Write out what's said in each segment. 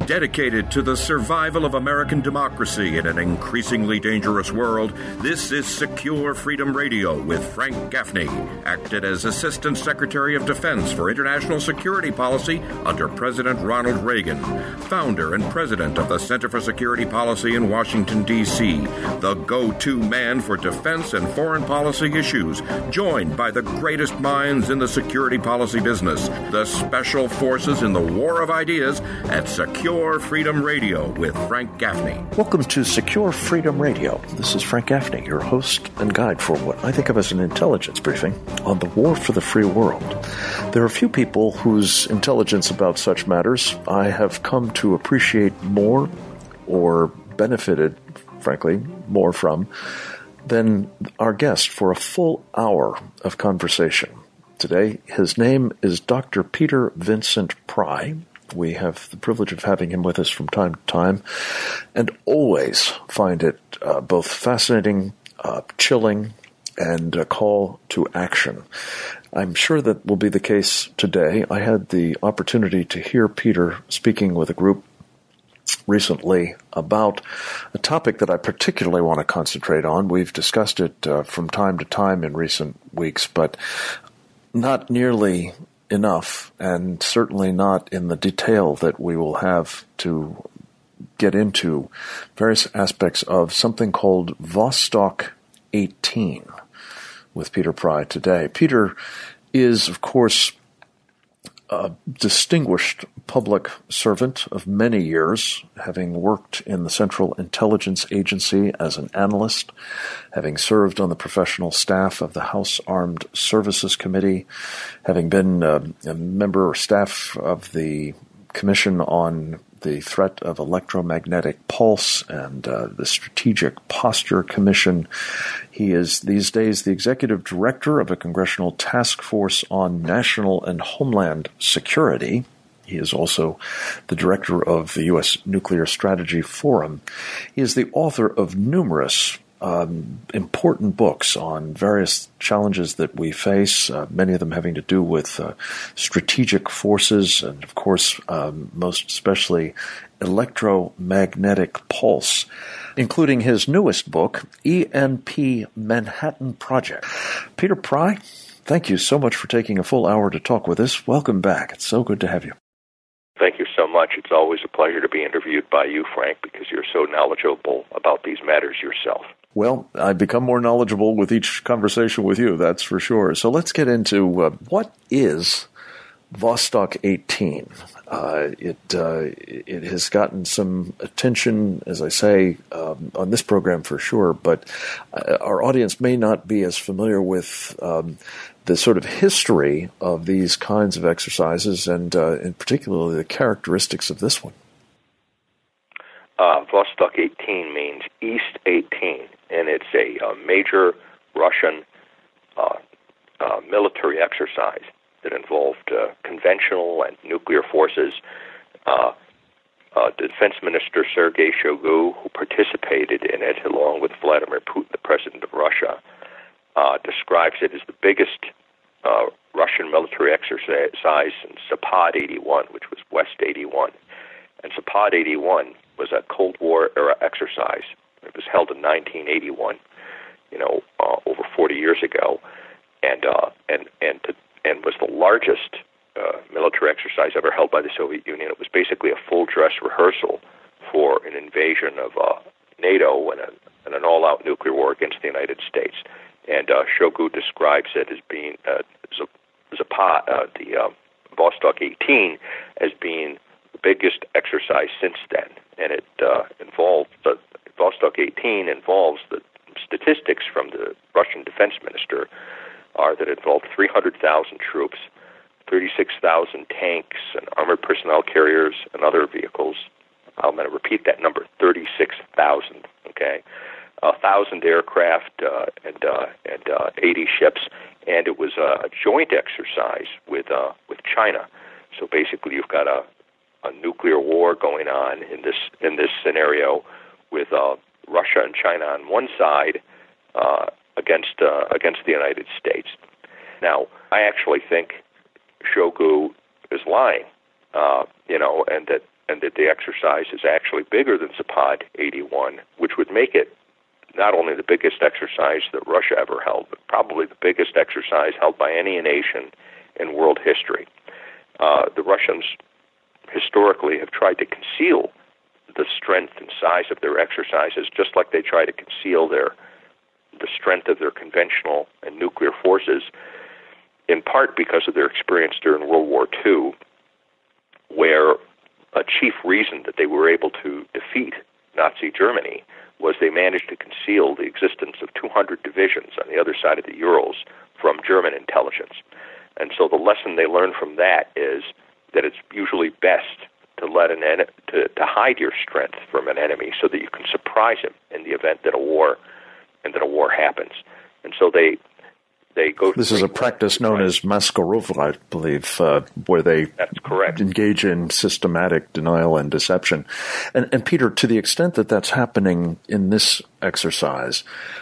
Dedicated to the survival of American democracy in an increasingly dangerous world, this is Secure Freedom Radio with Frank Gaffney, acted as Assistant Secretary of Defense for International Security Policy under President Ronald Reagan, founder and president of the Center for Security Policy in Washington, D.C., the go-to man for defense and foreign policy issues, joined by the greatest minds in the security policy business, the special forces in the war of ideas at Secure Freedom Radio with Frank Gaffney. Welcome to Secure Freedom Radio. This is Frank Gaffney, your host and guide for what I think of as an intelligence briefing on the war for the free world. There are few people whose intelligence about such matters I have come to appreciate more or benefited, frankly, more from than our guest for a full hour of conversation. Today, his name is Dr. Peter Vincent Pry. We have the privilege of having him with us from time to time and always find it both fascinating, chilling, and a call to action. I'm sure that will be the case today. I had the opportunity to hear Peter speaking with a group recently about a topic that I particularly want to concentrate on. We've discussed it from time to time in recent weeks, but not nearly enough, and certainly not in the detail that we will have to get into various aspects of something called Vostok 18 with Peter Pry today. Peter is, of course, a distinguished public servant of many years, having worked in the Central Intelligence Agency as an analyst, having served on the professional staff of the House Armed Services Committee, having been a member or staff of the Commission on the Threat of Electromagnetic Pulse and the Strategic Posture Commission. He is these days the executive director of a congressional task force on national and homeland security. He is also the director of the U.S. Nuclear Strategy Forum. He is the author of numerous important books on various challenges that we face, many of them having to do with strategic forces and, of course, most especially electromagnetic pulse, including his newest book, EMP Manhattan Project. Peter Pry, thank you so much for taking a full hour to talk with us. Welcome back. It's so good to have you. Thank you so much. It's always a pleasure to be interviewed by you, Frank, because you're so knowledgeable about these matters yourself. Well, I become more knowledgeable with each conversation with you, that's for sure. So let's get into what is Vostok 18. It has gotten some attention, as I say, on this program for sure, but our audience may not be as familiar with the sort of history of these kinds of exercises and in particularly the characteristics of this one. Vostok 18 means East 18, and it's a major Russian military exercise that involved conventional and nuclear forces. Defense Minister Sergei Shoigu, who participated in it along with Vladimir Putin, the president of Russia, describes it as the biggest Russian military exercise since Zapad 81, which was West 81. And Zapad 81 was a Cold War era exercise. It was held in 1981, over 40 years ago, and was the largest military exercise ever held by the Soviet Union. It was basically a full-dress rehearsal for an invasion of NATO and an all-out nuclear war against the United States. And Shoigu describes it as being the Vostok 18 as being the biggest exercise since then. And it involved Vostok 18 involves the statistics from the Russian defense minister are that it involved 300,000 troops, 36,000 tanks and armored personnel carriers and other vehicles. I'm going to repeat that number, 36,000, okay? 1,000 aircraft and 80 ships, and it was a joint exercise with China. So basically, you've got a nuclear war going on in this scenario with Russia and China on one side against the United States. Now, I actually think Shoigu is lying, and that and that the exercise is actually bigger than Zapad 81, which would make it not only the biggest exercise that Russia ever held, but probably the biggest exercise held by any nation in world history. The Russians historically have tried to conceal the strength and size of their exercises, just like they try to conceal the strength of their conventional and nuclear forces, in part because of their experience during World War II, where a chief reason that they were able to defeat Nazi Germany was they managed to conceal the existence of 200 divisions on the other side of the Urals from German intelligence. And so the lesson they learned from that is that it's usually best to hide your strength from an enemy so that you can surprise him in the event that a war happens. And so they go. This is a practice known as Mascarovka, I believe, where they engage in systematic denial and deception. And Peter, to the extent that that's happening in this exercise,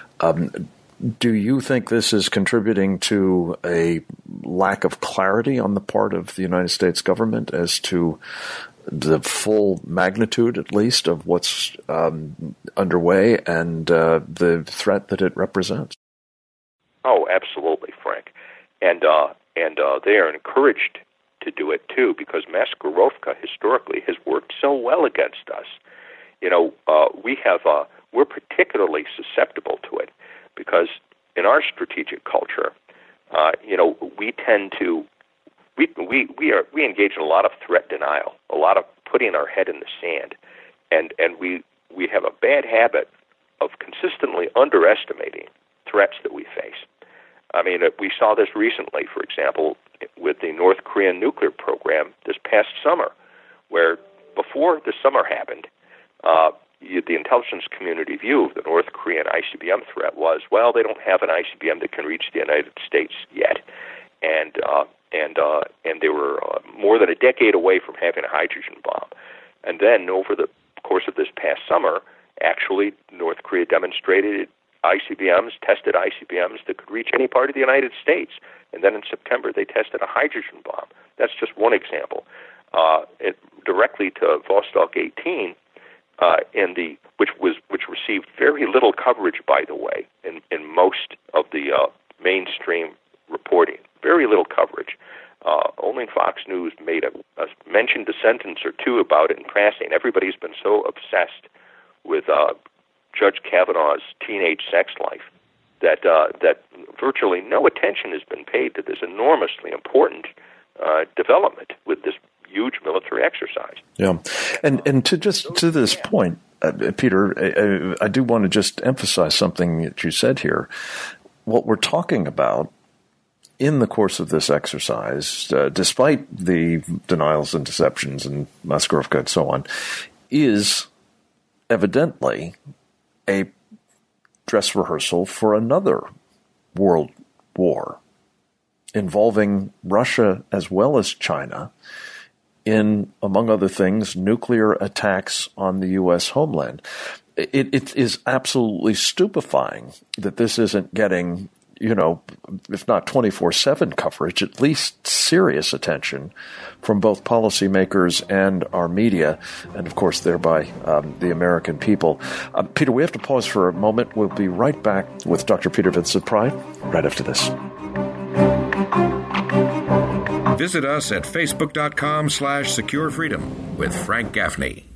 do you think this is contributing to a lack of clarity on the part of the United States government as to the full magnitude, at least, of what's underway and the threat that it represents? Oh, absolutely, Frank. And they are encouraged to do it, too, because Mascarovka historically has worked so well against us. You know, we're particularly susceptible to it because in our strategic culture, we tend to we engage in a lot of threat denial, a lot of putting our head in the sand, and we have a bad habit of consistently underestimating threats that we face. I mean, we saw this recently, for example, with the North Korean nuclear program this past summer, where before the summer happened, the intelligence community view of the North Korean ICBM threat was, well, they don't have an ICBM that can reach the United States yet, and they were more than a decade away from having a hydrogen bomb. And then over the course of this past summer, actually, North Korea demonstrated tested ICBMs that could reach any part of the United States. And then in September, they tested a hydrogen bomb. That's just one example. Directly to Vostok 18, which received very little coverage, by the way, in most of the mainstream reporting. Very little coverage. Only Fox News mentioned a sentence or two about it in passing. Everybody's been so obsessed with Judge Kavanaugh's teenage sex life that virtually no attention has been paid to this enormously important development with this huge military exercise. Yeah, and to this point, Peter, I do want to just emphasize something that you said here. What we're talking about in the course of this exercise, despite the denials and deceptions and Mascarovka and so on, is evidently a dress rehearsal for another world war involving Russia as well as China in, among other things, nuclear attacks on the U.S. homeland. It is absolutely stupefying that this isn't getting, if not 24/7 coverage, at least serious attention from both policymakers and our media, and of course thereby the American people. Peter, we have to pause for a moment. We'll be right back with Dr. Peter Vincent-Pry right after this. Visit us at facebook.com/Secure Freedom with Frank Gaffney.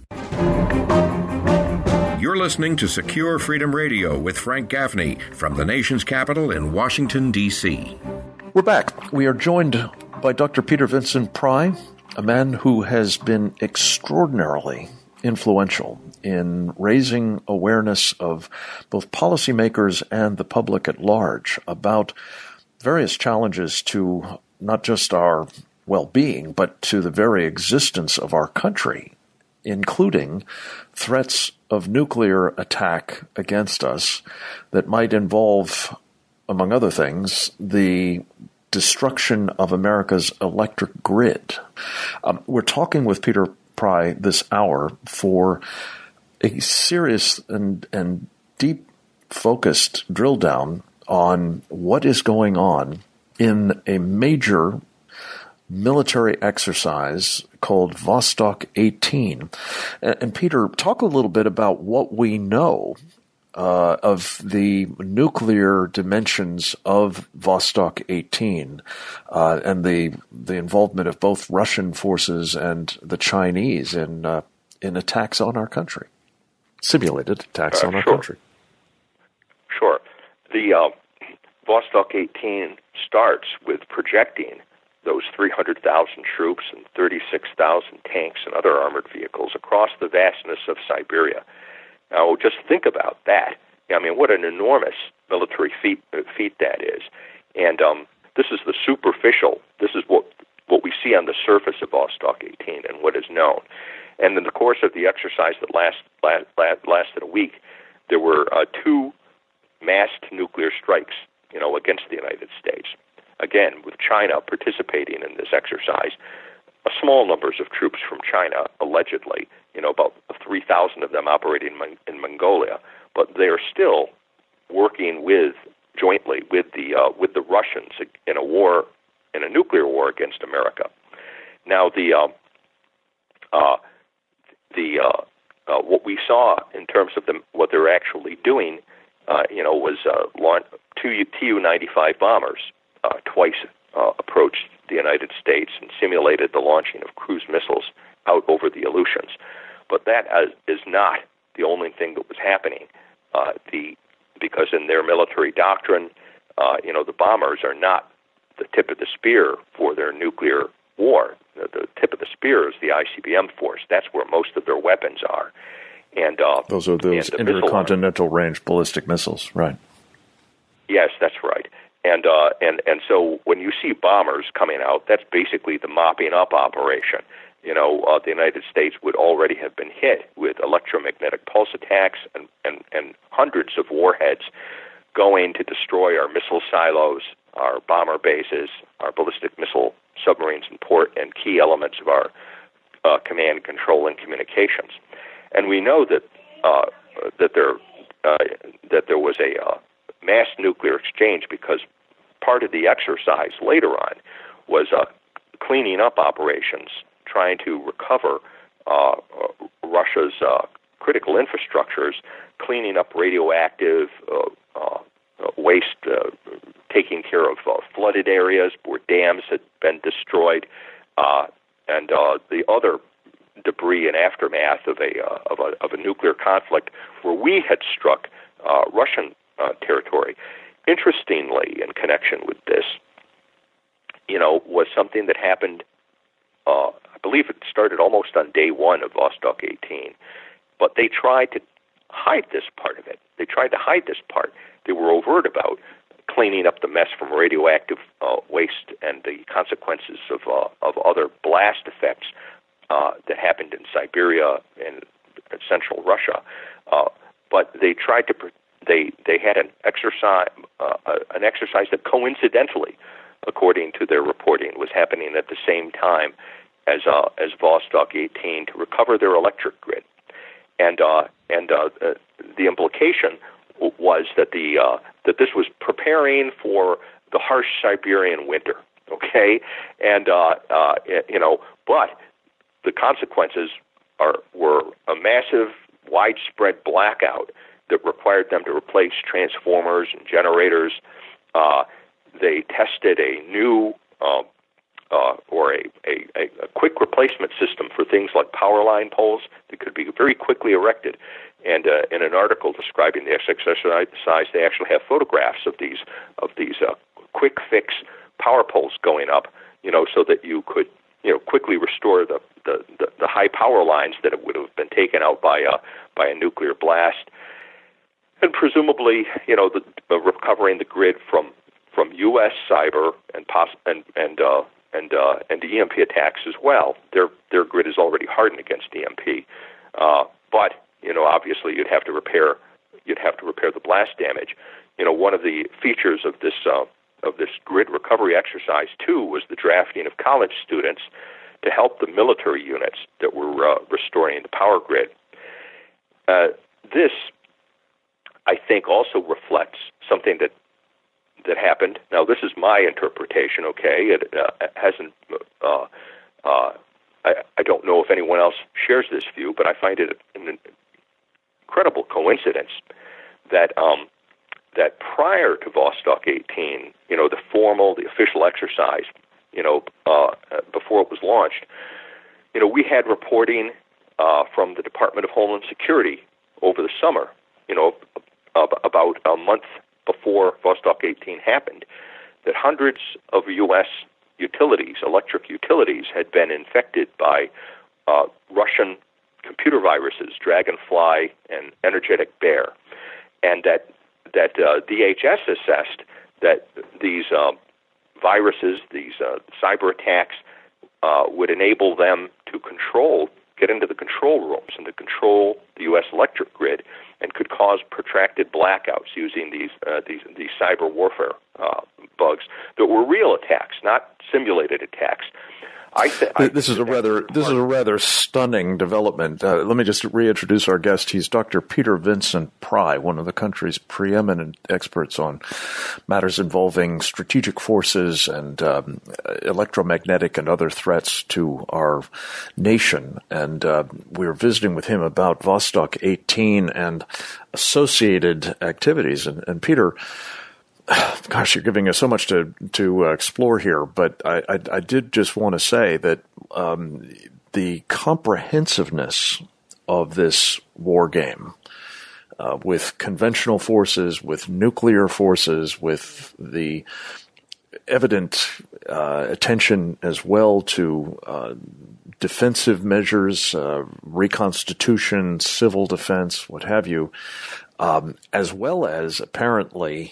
You're listening to Secure Freedom Radio with Frank Gaffney from the nation's capital in Washington, D.C. We're back. We are joined by Dr. Peter Vincent-Pry, a man who has been extraordinarily influential in raising awareness of both policymakers and the public at large about various challenges to not just our well-being, but to the very existence of our country, including threats of nuclear attack against us that might involve, among other things, the destruction of America's electric grid. We're talking with Peter Pry this hour for a serious and deep focused drill down on what is going on in a major military exercise called Vostok 18. And Peter, talk a little bit about what we know of the nuclear dimensions of Vostok 18 and the involvement of both Russian forces and the Chinese in attacks on our country, simulated attacks on our country. Sure. The Vostok 18 starts with projecting those 300,000 troops and 36,000 tanks and other armored vehicles across the vastness of Siberia. Now, just think about that. I mean, what an enormous military feat that is. And this is the superficial. This is what we see on the surface of Vostok 18 and what is known. And in the course of the exercise that lasted a week, there were 2 massed nuclear strikes, against the United States. Again, with China participating in this exercise, small numbers of troops from China, allegedly, about 3,000 of them operating in Mongolia, but they are still working jointly with the Russians in a nuclear war against America. Now, what we saw in terms of what they're actually doing, was two Tu-95 bombers twice approached the United States and simulated the launching of cruise missiles out over the Aleutians. But that is not the only thing that was happening, because in their military doctrine, the bombers are not the tip of the spear for their nuclear war. The tip of the spear is the ICBM force. That's where most of their weapons are. And those are those intercontinental range ballistic missiles, right? Yes, that's right. And so when you see bombers coming out, that's basically the mopping up operation. The United States would already have been hit with electromagnetic pulse attacks and hundreds of warheads going to destroy our missile silos, our bomber bases, our ballistic missile submarines and port, and key elements of our command, control, and communications. And we know that there was a mass nuclear exchange because part of the exercise later on was cleaning up operations, trying to recover Russia's critical infrastructures, cleaning up radioactive waste, taking care of flooded areas where dams had been destroyed, and the other debris and aftermath of a nuclear conflict where we had struck Russian territory. Interestingly, in connection with this, was something that happened. I believe it started almost on day one of Vostok 18, but they tried to hide this part of it. They were overt about cleaning up the mess from radioactive waste and the consequences of other blast effects that happened in Siberia and central Russia. But they tried to. They had an exercise that coincidentally, according to their reporting, was happening at the same time as Vostok 18 to recover their electric grid, and the implication was that that this was preparing for the harsh Siberian winter. Okay, and but the consequences were a massive, widespread blackout that required them to replace transformers and generators. They tested a new or a quick replacement system for things like power line poles that could be very quickly erected. And in an article describing the exercise, they actually have photographs of these quick fix power poles going up, so that you could quickly restore the high power lines that would have been taken out by a nuclear blast, and presumably recovering the grid from U.S. cyber and EMP attacks as well. Their grid is already hardened against EMP, but obviously you'd have to repair the blast damage. One of the features of this grid recovery exercise too was the drafting of college students to help the military units that were restoring the power grid. This, I think, also reflects something that that happened. Now, this is my interpretation. Okay, it hasn't. I don't know if anyone else shares this view, but I find it an incredible coincidence that that prior to Vostok 18, the official exercise, before it was launched, we had reporting from the Department of Homeland Security over the summer, about a month before Vostok 18 happened, that hundreds of U.S. utilities, electric utilities, had been infected by Russian computer viruses, Dragonfly and Energetic Bear, and that DHS assessed that these viruses, these cyber attacks, would enable them to get into the control rooms and to control the U.S. electric grid, and could cause protracted blackouts using these cyber warfare bugs that were real attacks, not simulated attacks. This is a rather stunning development. Let me just reintroduce our guest. He's Dr. Peter Vincent Pry, one of the country's preeminent experts on matters involving strategic forces and electromagnetic and other threats to our nation. And we're visiting with him about Vostok 18 and associated activities. And Peter, gosh, you're giving us so much to explore here, but I did just want to say that the comprehensiveness of this war game, with conventional forces, with nuclear forces, with the evident attention as well to defensive measures, reconstitution, civil defense, what have you, as well as apparently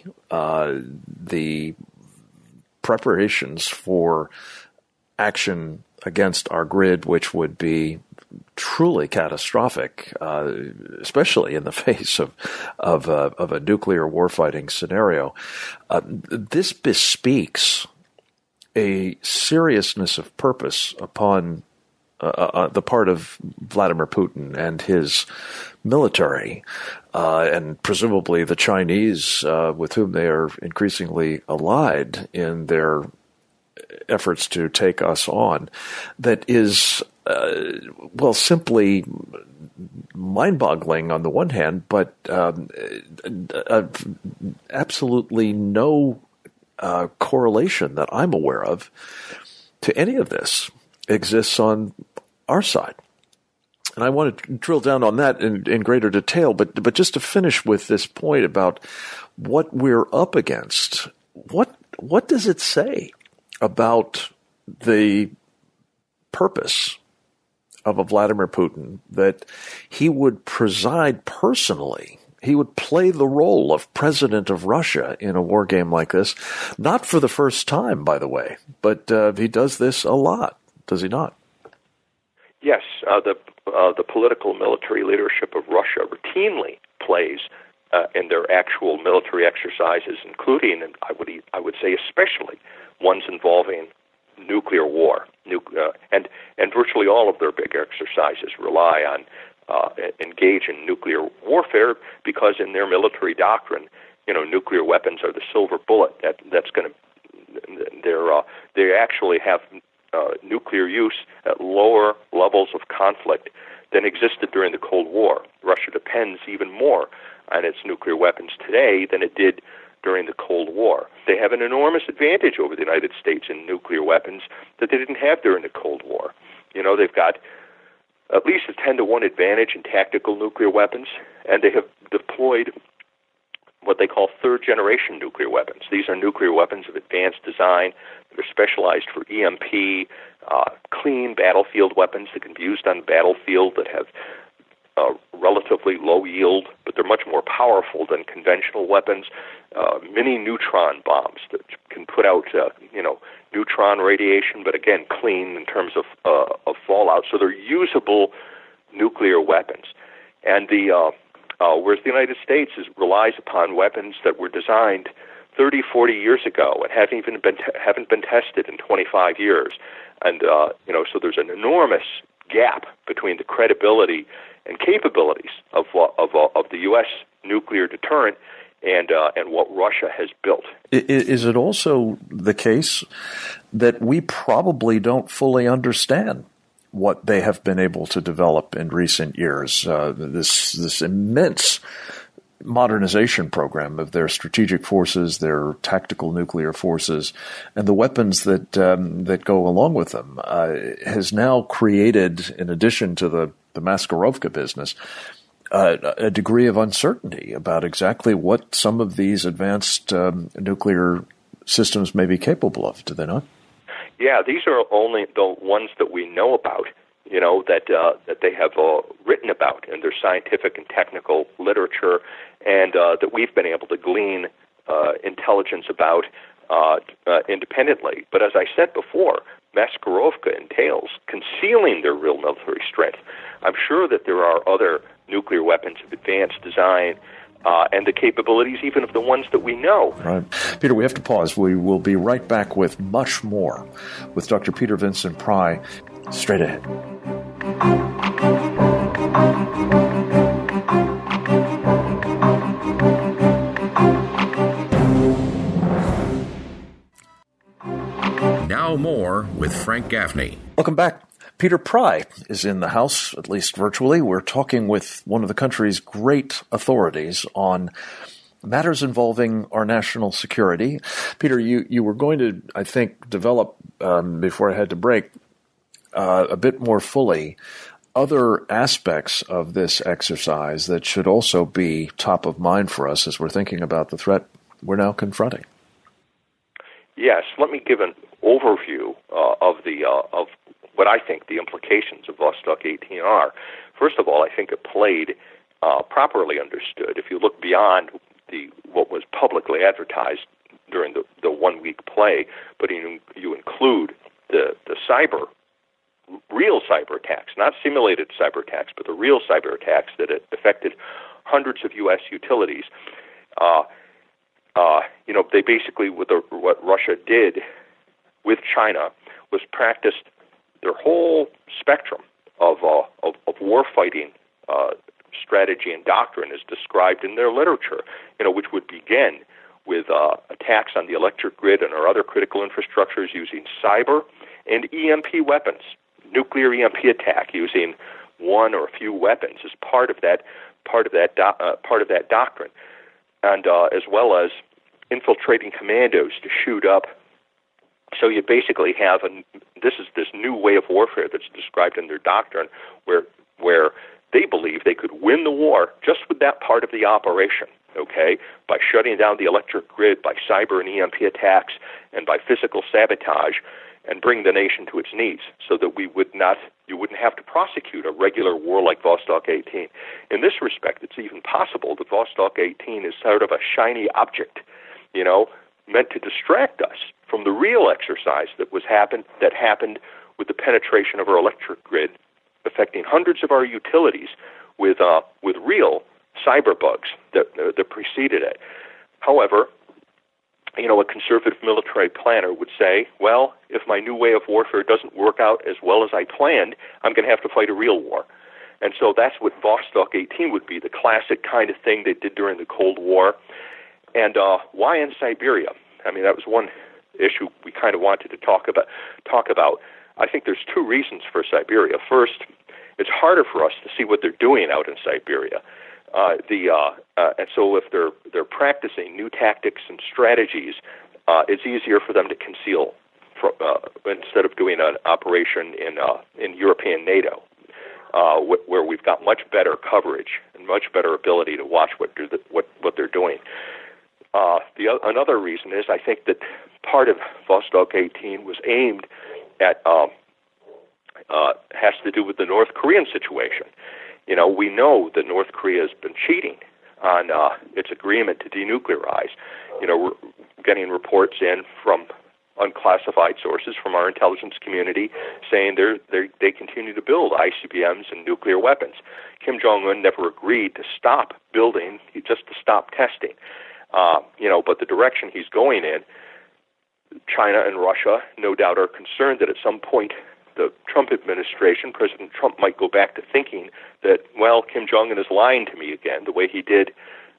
the preparations for action against our grid, which would be truly catastrophic, especially in the face of a nuclear warfighting scenario. This bespeaks a seriousness of purpose upon the part of Vladimir Putin and his military, and presumably the Chinese, with whom they are increasingly allied in their efforts to take us on, that is, simply mind-boggling on the one hand, but absolutely no correlation that I'm aware of to any of this exists on our side. And I want to drill down on that in greater detail, but just to finish with this point about what we're up against, what does it say about the purpose of a Vladimir Putin that he would preside personally, he would play the role of president of Russia in a war game like this, not for the first time, by the way, but he does this a lot, does he not? Yes, the political military leadership of Russia routinely plays in their actual military exercises, including, and I would say especially, ones involving nuclear war. And virtually all of their big exercises rely on engage in nuclear warfare, because in their military doctrine, nuclear weapons are the silver bullet that's going to. They actually have nuclear use at lower levels of conflict than existed during the Cold War. Russia depends even more on its nuclear weapons today than it did during the Cold War. They have an enormous advantage over the United States in nuclear weapons that they didn't have during the Cold War. They've got at least a 10-to-1 advantage in tactical nuclear weapons, and they have deployed what they call third-generation nuclear weapons. These are nuclear weapons of advanced design that are specialized for EMP, clean battlefield weapons that can be used on the battlefield, that have relatively low yield, but they're much more powerful than conventional weapons. Mini neutron bombs that can put out, neutron radiation, but again, clean in terms of fallout. So they're usable nuclear weapons. And whereas the United States relies upon weapons that were designed 30, 40 years ago and haven't been tested in 25 years, and so there's an enormous gap between the credibility and capabilities of the U.S. nuclear deterrent and what Russia has built. Is it also the case that we probably don't fully understand what they have been able to develop in recent years? This immense modernization program of their strategic forces, their tactical nuclear forces, and the weapons that go along with them has now created, in addition to the Maskarovka business, a degree of uncertainty about exactly what some of these advanced nuclear systems may be capable of, do they not? Yeah, these are only the ones that we know about, that they have written about in their scientific and technical literature, and that we've been able to glean intelligence about independently. But as I said before, Maskarovka entails concealing their real military strength. I'm sure that there are other nuclear weapons of advanced design and the capabilities even of the ones that we know. Right. Peter, we have to pause. We will be right back with much more with Dr. Peter Vincent Pry straight ahead. Now more with Frank Gaffney. Welcome back. Peter Pry is in the house, at least virtually. We're talking with one of the country's great authorities on matters involving our national security. Peter, you were going to, I think, develop, before I had to break, a bit more fully other aspects of this exercise that should also be top of mind for us as we're thinking about the threat we're now confronting. Yes, let me give an overview of what I think the implications of Vostok 18 are. First of all, I think it played properly understood. If you look beyond what was publicly advertised during the 1 week play, but you include the real cyber attacks, not simulated cyber attacks, but the real cyber attacks that affected hundreds of U.S. utilities. They basically, what Russia did with China was practiced their whole spectrum of warfighting strategy and doctrine as described in their literature, which would begin with attacks on the electric grid and our other critical infrastructures using cyber and EMP weapons, nuclear EMP attack using one or a few weapons as part of that doctrine, and as well as infiltrating commandos to shoot up. So you basically have this new way of warfare that's described in their doctrine, where they believe they could win the war just with that part of the operation, okay, by shutting down the electric grid, by cyber and EMP attacks, and by physical sabotage, and bring the nation to its knees, so that you wouldn't have to prosecute a regular war like Vostok 18. In this respect, it's even possible that Vostok 18 is sort of a shiny object, meant to distract us from the real exercise that happened with the penetration of our electric grid, affecting hundreds of our utilities with real cyber bugs that preceded it. However, a conservative military planner would say, well, if my new way of warfare doesn't work out as well as I planned, I'm going to have to fight a real war. And so that's what Vostok 18 would be, the classic kind of thing they did during the Cold War. And why in Siberia? I mean, that was one issue we kind of wanted to talk about. I think there's two reasons for Siberia. First, it's harder for us to see what they're doing out in Siberia. And so if they're practicing new tactics and strategies, it's easier for them to conceal instead of doing an operation in European NATO, where we've got much better coverage and much better ability to watch what they're doing. Another reason is I think that part of Vostok 18 was aimed at has to do with the North Korean situation. We know that North Korea has been cheating on its agreement to denuclearize. We're getting reports in from unclassified sources from our intelligence community saying they continue to build ICBMs and nuclear weapons. Kim Jong-un never agreed to stop building, just to stop testing. But the direction he's going in, China and Russia no doubt are concerned that at some point the Trump administration, President Trump, might go back to thinking that, well, Kim Jong-un is lying to me again, the way he did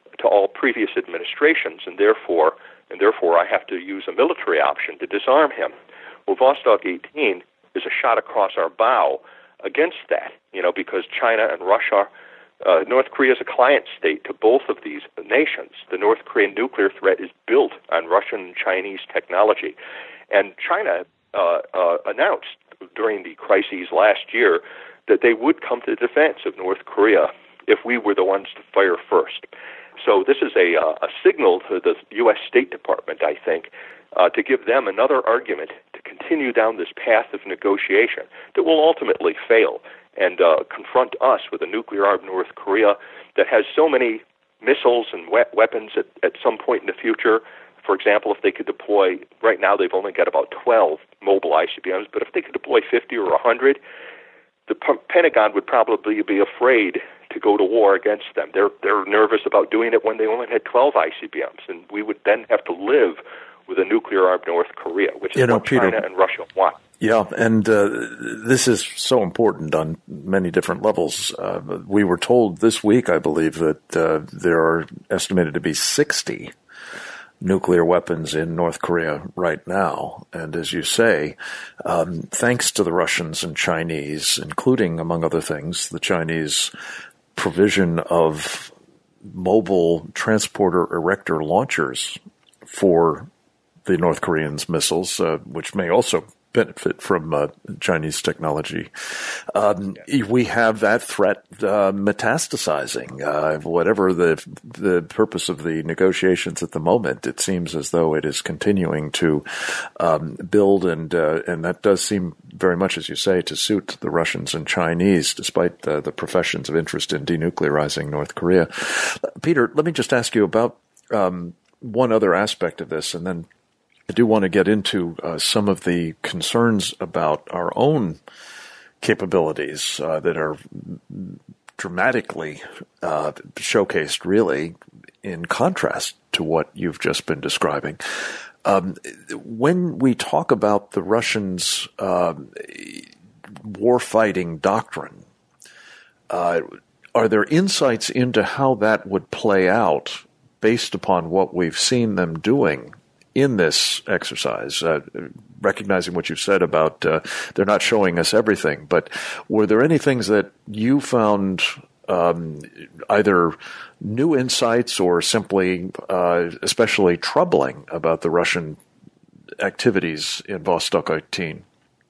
to all previous administrations, and therefore I have to use a military option to disarm him. Well, Vostok 18 is a shot across our bow against that, because China and Russia, North Korea is a client state to both of these nations. The North Korean nuclear threat is built on Russian and Chinese technology. And China announced during the crises last year that they would come to the defense of North Korea if we were the ones to fire first. So this is a signal to the U.S. State Department, I think, to give them another argument to continue down this path of negotiation that will ultimately fail and confront us with a nuclear-armed North Korea that has so many missiles and weapons at some point in the future. For example, if they could deploy, right now they've only got about 12 mobile ICBMs, but if they could deploy 50 or 100, the Pentagon would probably be afraid to go to war against them. They're nervous about doing it when they only had 12 ICBMs, and we would then have to live with a nuclear-armed North Korea, which is what Peter, China and Russia want. Yeah, and this is so important on many different levels. We were told this week, I believe, that there are estimated to be 60 nuclear weapons in North Korea right now. And as you say, thanks to the Russians and Chinese, including, among other things, the Chinese provision of mobile transporter erector launchers for the North Koreans' missiles, which may also benefit from Chinese technology. We have that threat metastasizing. Whatever the purpose of the negotiations at the moment, it seems as though it is continuing to build, and that does seem very much, as you say, to suit the Russians and Chinese, despite the professions of interest in denuclearizing North Korea. Peter, let me just ask you about one other aspect of this, and then I do want to get into some of the concerns about our own capabilities that are dramatically showcased, really, in contrast to what you've just been describing. When we talk about the Russians' warfighting doctrine, are there insights into how that would play out based upon what we've seen them doing in this exercise, recognizing what you said about they're not showing us everything, but were there any things that you found either new insights or simply especially troubling about the Russian activities in Vostok 18?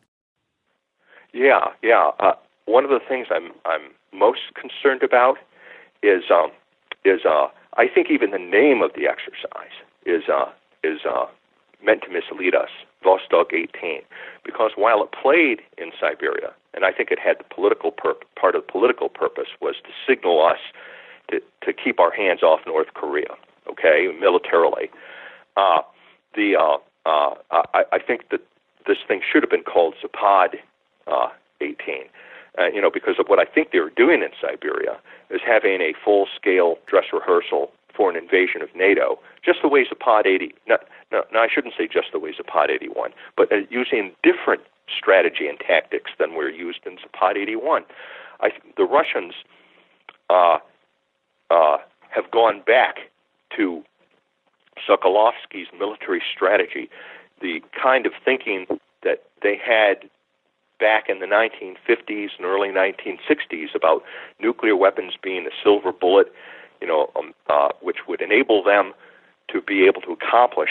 Yeah. One of the things I'm most concerned about is I think even the name of the exercise is meant to mislead us, Vostok 18, because while it played in Siberia, and I think it had the political part of the political purpose was to signal us to keep our hands off North Korea, okay, militarily. I think that this thing should have been called Zapad 18, because of what I think they were doing in Siberia is having a full-scale dress rehearsal for an invasion of NATO, just the way Zapad 80. No, I shouldn't say just the way Zapad 81, but using different strategy and tactics than were used in Zapad 81. The Russians have gone back to Sokolovsky's military strategy, the kind of thinking that they had back in the 1950s and early 1960s about nuclear weapons being a silver bullet, which would enable them to be able to accomplish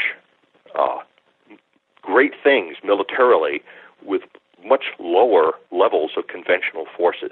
great things militarily with much lower levels of conventional forces.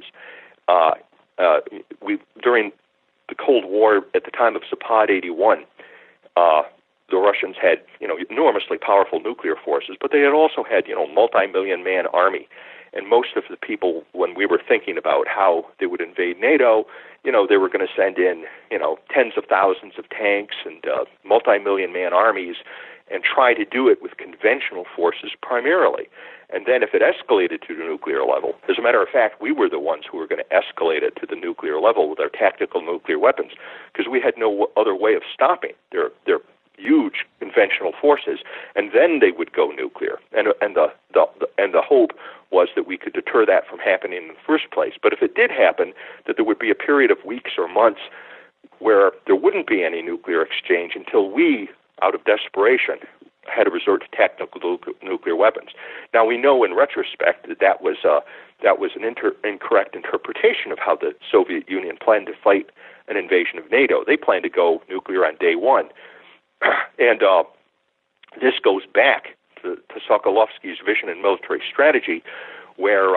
During the Cold War, at the time of Zapad 81, the Russians had, enormously powerful nuclear forces, but they had also had, multi-million man army. And most of the people, when we were thinking about how they would invade NATO, they were going to send in, tens of thousands of tanks and multi-million man armies and try to do it with conventional forces primarily. And then if it escalated to the nuclear level, as a matter of fact, we were the ones who were going to escalate it to the nuclear level with our tactical nuclear weapons because we had no other way of stopping their huge conventional forces, and then they would go nuclear. And the hope was that we could deter that from happening in the first place. But if it did happen, that there would be a period of weeks or months where there wouldn't be any nuclear exchange until we, out of desperation, had to resort to tactical nuclear weapons. Now, we know in retrospect that was an incorrect interpretation of how the Soviet Union planned to fight an invasion of NATO. They planned to go nuclear on day one. And this goes back to Sokolovsky's vision and military strategy, where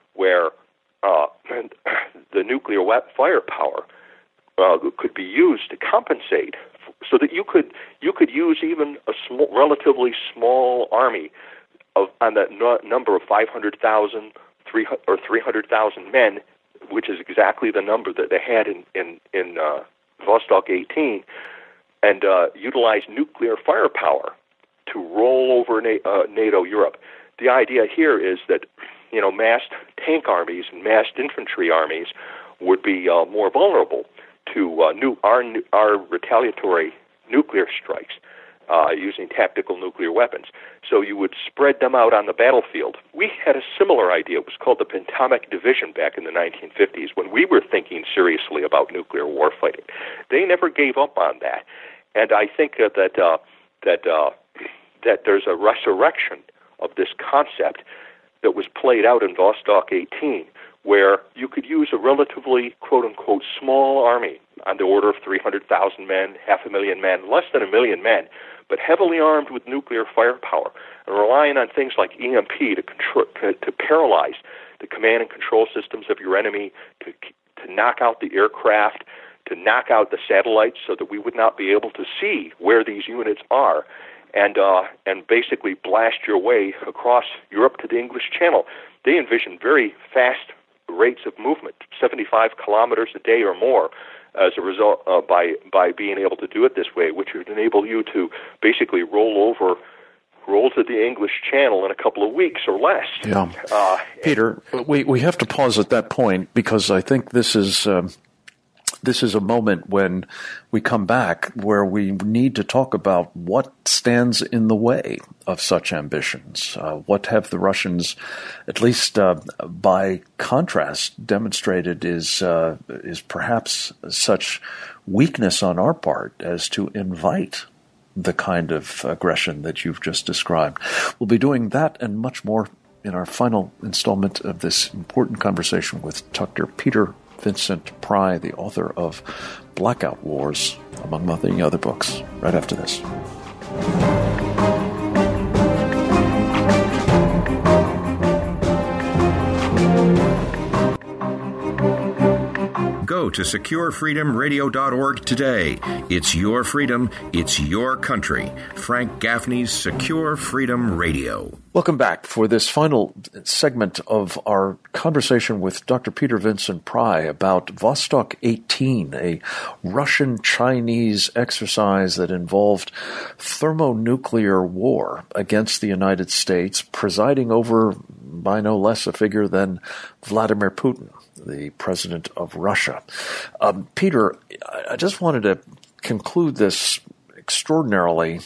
the nuclear firepower could be used to compensate, so that you could use even a relatively small army on that number of 500,000 or 300,000 men, which is exactly the number that they had in Vostok 18, and utilize nuclear firepower to roll over NATO Europe. The idea here is that massed tank armies and massed infantry armies would be more vulnerable to our retaliatory nuclear strikes using tactical nuclear weapons. So you would spread them out on the battlefield. We had a similar idea. It was called the Pentomic Division back in the 1950s when we were thinking seriously about nuclear warfighting. They never gave up on that. And I think that there's a resurrection of this concept that was played out in Vostok 18, where you could use a relatively, quote-unquote, small army on the order of 300,000 men, 500,000 men, less than 1 million men, but heavily armed with nuclear firepower and relying on things like EMP to paralyze the command and control systems of your enemy, to knock out the aircraft, to knock out the satellites so that we would not be able to see where these units are, and basically blast your way across Europe to the English Channel. They envisioned very fast rates of movement, 75 kilometers a day or more, as a result by being able to do it this way, which would enable you to basically roll to the English Channel in a couple of weeks or less. Yeah, Peter, we have to pause at that point because I think this is a moment when we come back where we need to talk about what stands in the way of such ambitions. What have the Russians, at least by contrast, demonstrated is perhaps such weakness on our part as to invite the kind of aggression that you've just described. We'll be doing that and much more in our final installment of this important conversation with Dr. Peter Vincent Pry, the author of Blackout Wars, among many other books, right after this. Go to SecureFreedomRadio.org today. It's your freedom. It's your country. Frank Gaffney's Secure Freedom Radio. Welcome back for this final segment of our conversation with Dr. Peter Vincent Pry about Vostok 18, a Russian-Chinese exercise that involved thermonuclear war against the United States, presiding over by no less a figure than Vladimir Putin, the president of Russia. Peter, I just wanted to conclude this extraordinarily,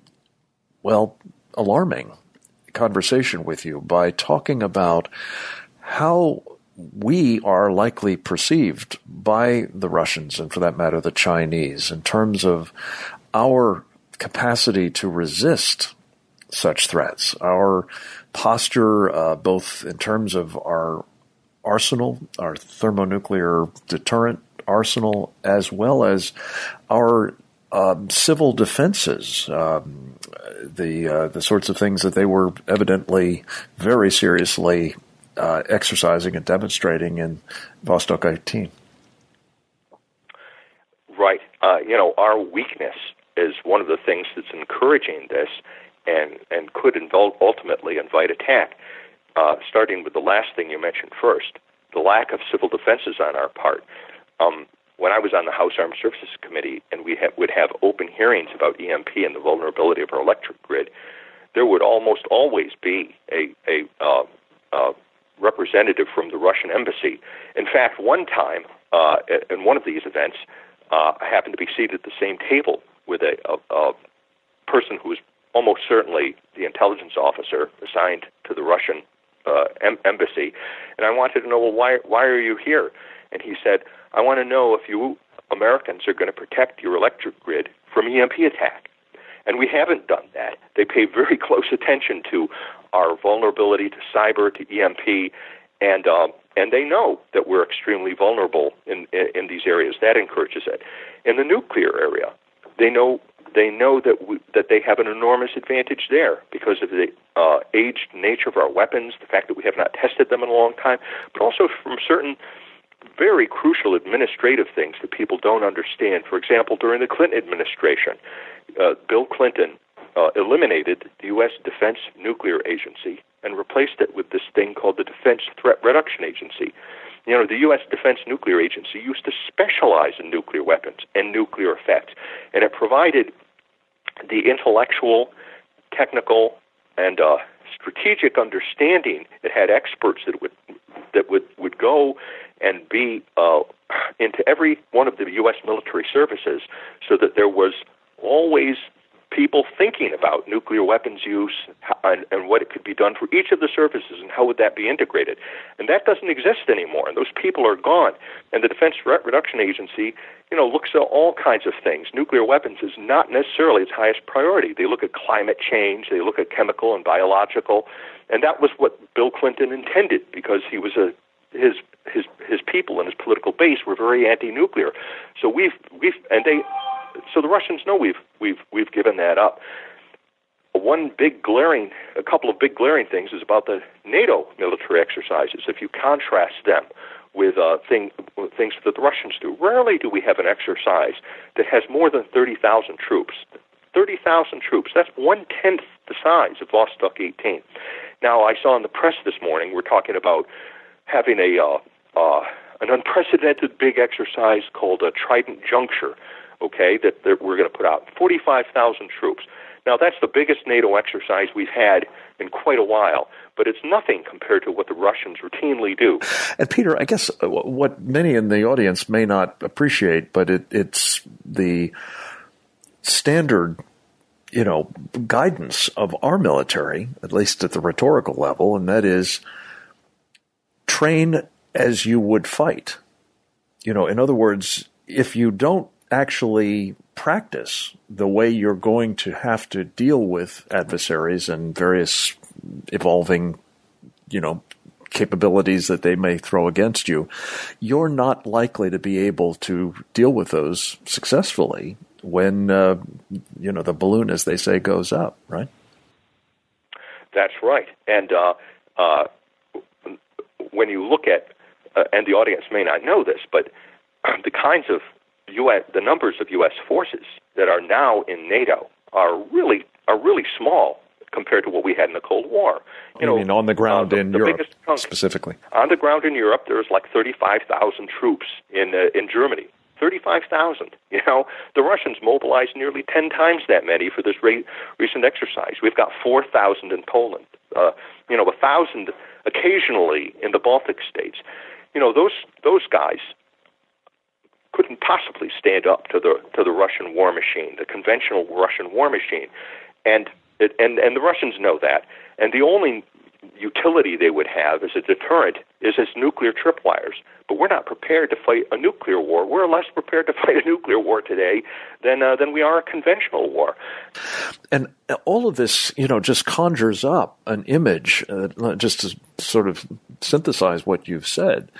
alarming conversation with you by talking about how we are likely perceived by the Russians, and for that matter, the Chinese, in terms of our capacity to resist such threats, our posture, both in terms of our arsenal, our thermonuclear deterrent arsenal, as well as our civil defenses, the sorts of things that they were evidently very seriously exercising and demonstrating in Vostok 18. Right. Our weakness is one of the things that's encouraging this and could ultimately invite attack, starting with the last thing you mentioned first, the lack of civil defenses on our part. When I was on the House Armed Services Committee and we would have open hearings about EMP and the vulnerability of our electric grid, there would almost always be a representative from the Russian embassy. In fact, one time in one of these events, I happened to be seated at the same table with a person who was almost certainly the intelligence officer assigned to the Russian embassy, and I wanted to know, well, why are you here? And he said, I want to know if you Americans are going to protect your electric grid from EMP attack. And we haven't done that. They pay very close attention to our vulnerability to cyber, to EMP, and they know that we're extremely vulnerable in these areas. That encourages it. In the nuclear area, they know that they have an enormous advantage there because of the aged nature of our weapons, the fact that we have not tested them in a long time, but also from certain very crucial administrative things that people don't understand. For example, during the Clinton administration, Bill Clinton eliminated the U.S. Defense Nuclear Agency and replaced it with this thing called the Defense Threat Reduction Agency. You know, the U.S. Defense Nuclear Agency used to specialize in nuclear weapons and nuclear effects, and it provided the intellectual, technical, and strategic understanding. It had experts that would go and be into every one of the U.S. military services, so that there was always people thinking about nuclear weapons use and what it could be done for each of the services and how would that be integrated. And that doesn't exist anymore, and those people are gone. And the Defense Threat Reduction Agency, looks at all kinds of things. Nuclear weapons is not necessarily its highest priority. They look at climate change, they look at chemical and biological, and that was what Bill Clinton intended, because he was his people and his political base were very anti-nuclear. So so the Russians know we've given that up. A couple of big glaring things is about the NATO military exercises. If you contrast them with things that the Russians do, rarely do we have an exercise that has more than 30,000 troops. 30,000 troops, that's 1/10 the size of Vostok 18. Now, I saw in the press this morning, we're talking about having an unprecedented big exercise called a Trident Juncture, okay, that we're going to put out 45,000 troops. Now, that's the biggest NATO exercise we've had in quite a while, but it's nothing compared to what the Russians routinely do. And Peter, I guess what many in the audience may not appreciate, but it's the standard, guidance of our military, at least at the rhetorical level, and that is train as you would fight. In other words, if you don't actually practice the way you're going to have to deal with adversaries and various evolving, capabilities that they may throw against you, you're not likely to be able to deal with those successfully when, the balloon, as they say, goes up, right? That's right. And when you look at, and the audience may not know this, but the kinds of the numbers of U.S. forces that are now in NATO are really small compared to what we had in the Cold War. You mean on the ground in Europe specifically? On the ground in Europe, there's like 35,000 troops in Germany. 35,000. The Russians mobilized nearly 10 times that many for this recent exercise. We've got 4,000 in Poland. 1,000 occasionally in the Baltic states. Those guys couldn't possibly stand up to the Russian war machine, the conventional Russian war machine, and the Russians know that. And the only utility they would have as a deterrent is as nuclear tripwires. But we're not prepared to fight a nuclear war. We're less prepared to fight a nuclear war today than we are a conventional war. And all of this, just conjures up an image, just to sort of synthesize what you've said.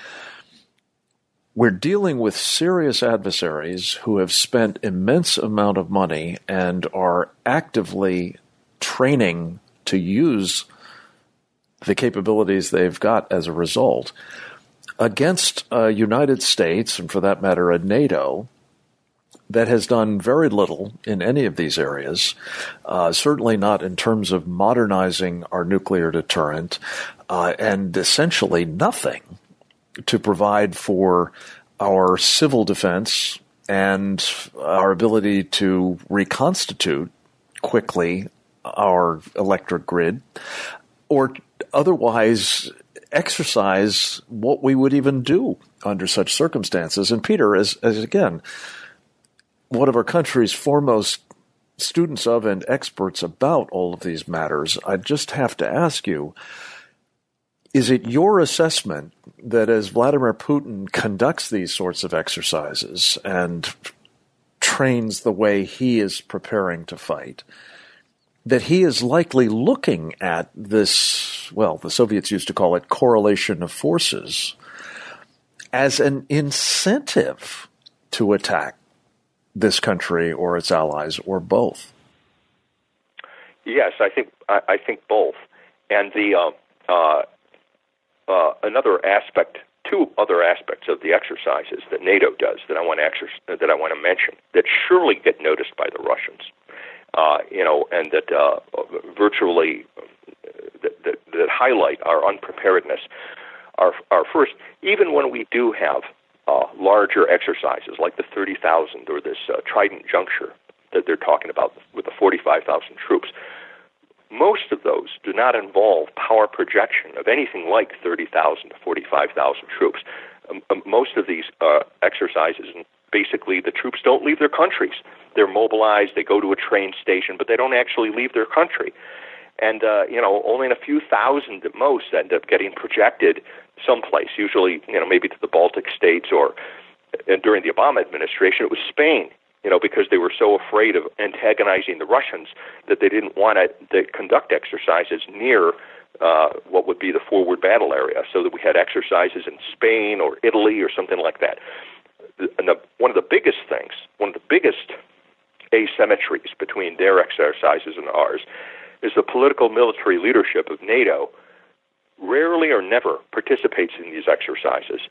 We're dealing with serious adversaries who have spent immense amount of money and are actively training to use the capabilities they've got as a result against a United States, and for that matter, a NATO, that has done very little in any of these areas, certainly not in terms of modernizing our nuclear deterrent, and essentially nothing to provide for our civil defense and our ability to reconstitute quickly our electric grid, or otherwise exercise what we would even do under such circumstances. And Peter, as again, one of our country's foremost students of and experts about all of these matters, I just have to ask you, Is it your assessment that as Vladimir Putin conducts these sorts of exercises and trains the way he is preparing to fight, that he is likely looking at this, well, the Soviets used to call it correlation of forces, as an incentive to attack this country or its allies or both? Yes, I think both. And the two other aspects of the exercises that NATO does that I want to mention that surely get noticed by the Russians, and that virtually that highlight our unpreparedness. Are first, even when we do have larger exercises like the 30,000 or this Trident Juncture that they're talking about with the 45,000 troops, most of those do not involve power projection of anything like 30,000 to 45,000 troops. Most of these exercises, basically the troops don't leave their countries. They're mobilized, they go to a train station, but they don't actually leave their country. And, only in a few thousand at most end up getting projected someplace, usually, maybe to the Baltic states or during the Obama administration, it was Spain, because they were so afraid of antagonizing the Russians that they didn't want to conduct exercises near what would be the forward battle area, so that we had exercises in Spain or Italy or something like that. And one of the biggest asymmetries between their exercises and ours is the political military leadership of NATO rarely or never participates in these exercises.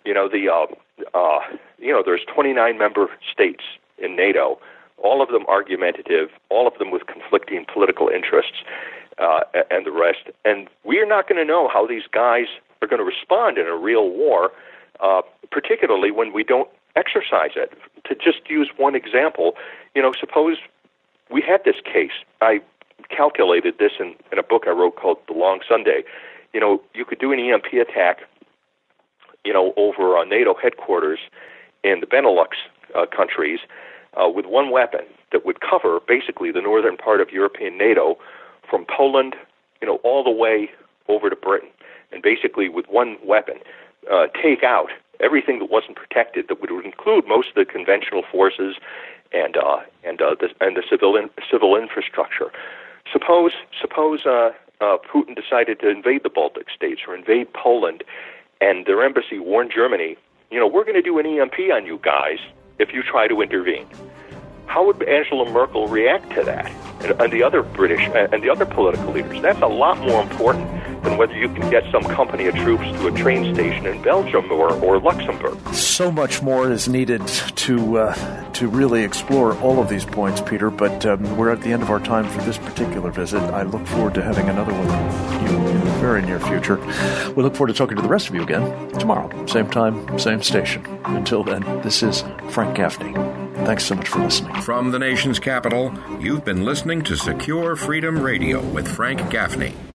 There's 29 member states in NATO, all of them argumentative, all of them with conflicting political interests, and the rest. And we're not going to know how these guys are going to respond in a real war, particularly when we don't exercise it. To just use one example, suppose we had this case. I calculated this in a book I wrote called The Long Sunday. You could do an EMP attack, over NATO headquarters in the Benelux countries with one weapon that would cover basically the northern part of European NATO from Poland, all the way over to Britain. And basically with one weapon, take out everything that wasn't protected, that would include most of the conventional forces and the civil infrastructure. Suppose Putin decided to invade the Baltic states or invade Poland, and their embassy warned Germany, we're going to do an EMP on you guys if you try to intervene. How would Angela Merkel react to that? And the other British and the other political leaders? That's a lot more important than whether you can get some company of troops to a train station in Belgium or Luxembourg. So much more is needed to really explore all of these points, Peter, but we're at the end of our time for this particular visit. I look forward to having another one with you in the very near future. We look forward to talking to the rest of you again tomorrow. Same time, same station. Until then, this is Frank Gaffney. Thanks so much for listening. From the nation's capital, you've been listening to Secure Freedom Radio with Frank Gaffney.